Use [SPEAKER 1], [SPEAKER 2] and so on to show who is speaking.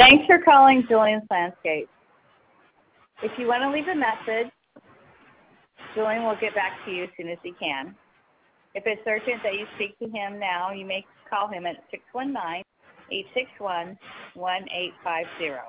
[SPEAKER 1] Thanks for calling Julian's Landscape. If you want to leave a message, Julian will get back to you as soon as he can. If it's urgent that you speak to him now, you may call him at 619-861-1850.